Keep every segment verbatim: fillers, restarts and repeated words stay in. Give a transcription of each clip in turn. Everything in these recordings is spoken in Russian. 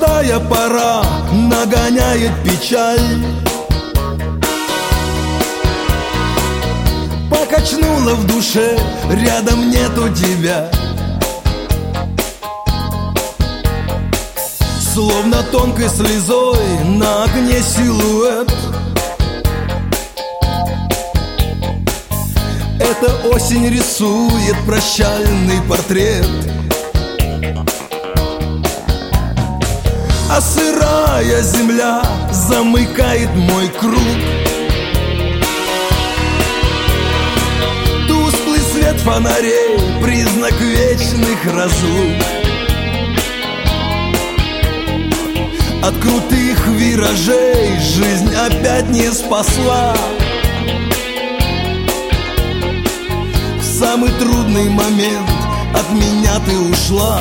Золотая пора нагоняет печаль. Покачнуло в душе, рядом нету тебя. Словно тонкой слезой на окне силуэт. Эта осень рисует прощальный портрет. А сырая земля замыкает мой круг. Тусклый свет фонарей — признак вечных разлук. От крутых виражей жизнь опять не спасла. В самый трудный момент от меня ты ушла.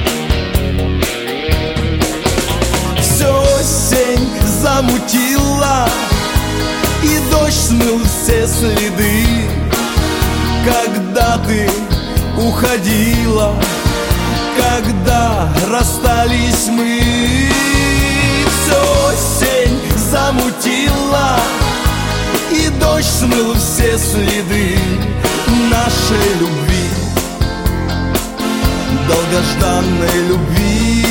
Всё осень замутила, и дождь смыл все следы. Когда ты уходила, когда расстались мы. Всё осень замутила, и дождь смыл все следы нашей любви, долгожданной любви.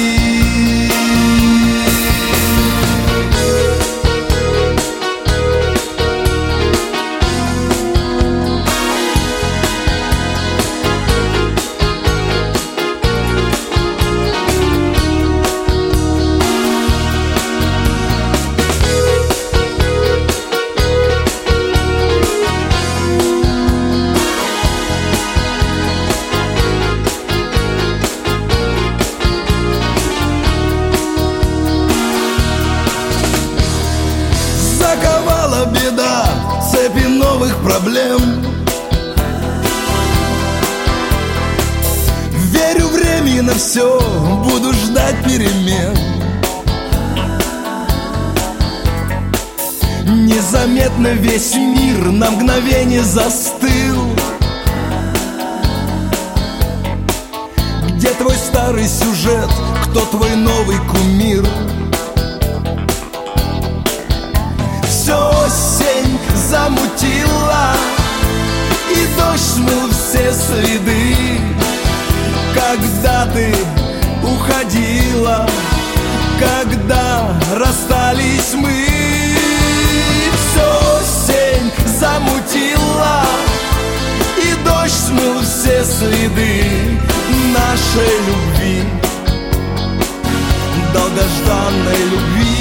Беда, цепи новых проблем. Верю временно все, буду ждать перемен. Незаметно весь мир на мгновение застыл. Где твой старый сюжет, кто твой новый кумир? Всё осень замутила, и дождь смыл все следы. Когда ты уходила, когда расстались мы. Всё осень замутила, и дождь смыл все следы нашей любви, долгожданной любви.